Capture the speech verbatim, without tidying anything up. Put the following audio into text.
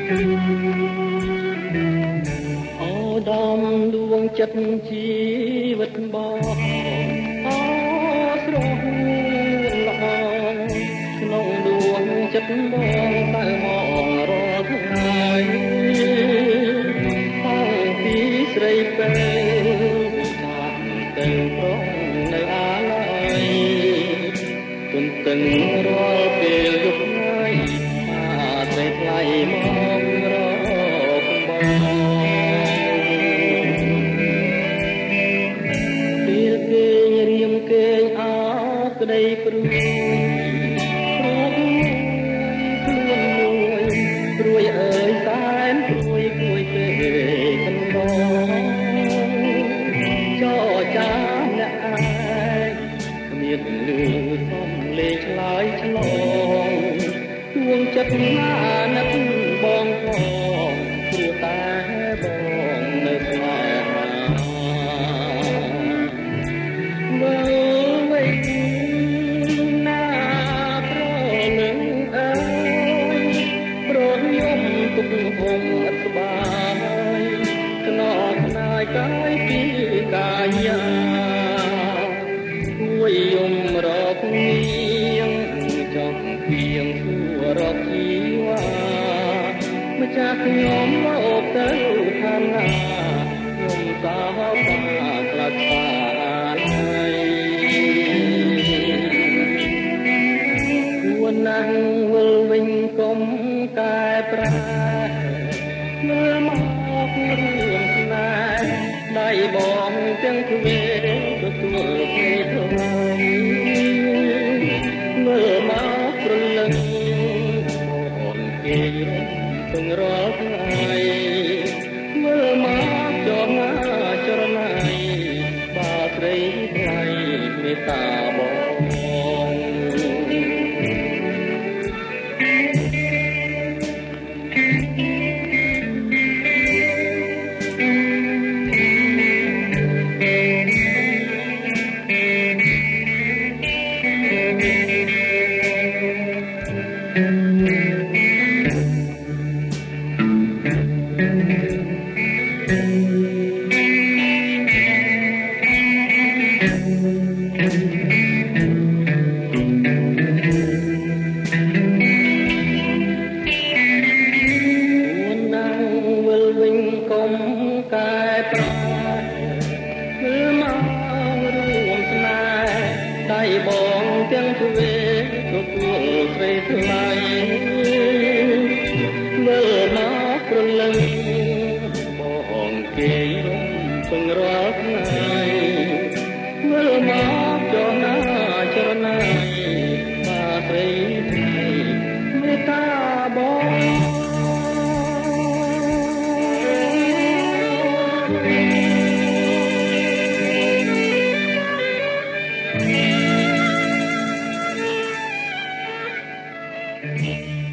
អូដំដួងចិត្តជីវិតបងអូស្រស់ល្អក្នុងដួងចិត្តបងតែមករាល់ថ្ងៃតាំងពីស្រីពេលតាមទៅប្រងនៅអាឡ័យទន្ទឹងរាល់ពេលយប់ថ្ងៃអាស្រីថ្លៃមករកបងពេលគេរៀមគេអោក្ដីព្រួយព្រួយខ្លួនមួយព្រួយអើយសែនព្រួយព្រួយពេកកណ្ដោចោចាអ្នកឯងគ្មានលឺសំលេងឆ្លើយឆ្លងទួងចិត្តណានឹកបងផងព្រោះតែបងនៅស្នេហាមើលវិញណាប្រលឹងអើយប្រយំទុកហុំអត់ស្បាយខ្នងខ្នាយកាយពីកាយាជួយយំរកនាងចំពីងសួររកជីវ៉ាម្ចាស់ខ្ញុំមកទៅខាងណាខ្ញុំសាហបាខ្លាចស្វាឡៃគួរណាស់វិលវិញកុំកែប្រែមើលមករឿងស្នេហ៍ដៃបងទាំងទ្វេទទួលគេថ្លៃមើលមកព្រលឹងអូនគេរំពឹងរាល់ថ្ងៃមើលមកចរណាចរណៃបាស្រីថ្លៃមេត្តាបងកុំកែប្រែមើលមករួមស្នេហ៍ដៃបងទាំងទ្វេទទួលស្រីថ្លៃមើលមកព្រលឹងបងគេរំពឹងរាល់ថ្ងៃមើលមកចរណាចរណៃបាស្រីថ្លៃមេត្តាបងThank you.